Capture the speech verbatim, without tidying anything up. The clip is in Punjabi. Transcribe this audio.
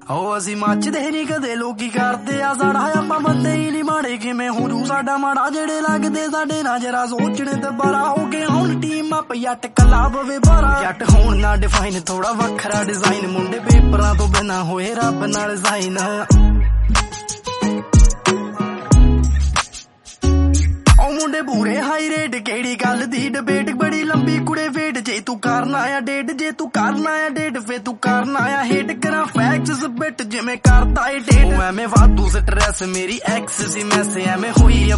ਹੋ ਅਸੀਂ ਮੱਚਦੇ ਨਹੀਂ ਕਦੇ ਲੋਕੀ ਕਰਦੇ ਆ ਸਾਡਾ ਆਪਾਂ ਬੰਦੇ ਹੀ ਨਹੀਂ ਮਾੜੇ ਕਿਵੇਂ ਹੋ ਜੂ ਸਾਡਾ ਮਾੜਾ ਜਿਹੜੇ ਲੱਗਦੇ ਸਾਡੇ ਨਾਲ ਜਰਾ ਸੋਚਣੇ ਤੇ ਬੜਾ ਹੋ ਕੇ ਹੁਣ ਟੀਮ ਅਪ ਜੱਟ ਕੱਲਾ ਪਵੇ ਬਾਰਾ ਜੱਟ ਹੋਣ ਨਾ ਡਿਫਾਈਨ ਥੋੜਾ ਵੱਖਰਾ ਡਿਜ਼ਾਈਨ ਮੁੰਡੇ ਪੇਪਰਾਂ ਤੋਂ ਬਿਨਾਂ ਹੋਏ ਰੱਬ ਨਾਲ ਸਾਈਨ ਮੁੰਡੇ ਪੂਰੇ ਹਾਈ ਰੇਟ ਕਿਹੜੀ ਗੱਲ ਦੀ ਡਿਬੇਟ ਬੜੀ ਲੰਬੀ ਕੁੜੇ ਵੇਟ ਜੇ ਤੂੰ ਕਰਨਾ ਆ ਡੇਟ ਜੇ ਤੂੰ ਕਰਨਾ ਆ ਡੇਟ ਫੇ ਤੂੰ ਕਰਨਾ ਆ ਹਿੱਟ ਕਰਾਂ ਫੈਕਟਸ ਬਿਟ ਜਿਵੇਂ ਕਰਦਾ ਏ ਡੇਟ ਐਵੇਂ ਵਾਧੂ ਸਟ੍ਰੈਸ ਮੇਰੀ ਐਕਸ ਸੀ ਮੈਸ ਐਵੇਂ ਹੋਈ ਆ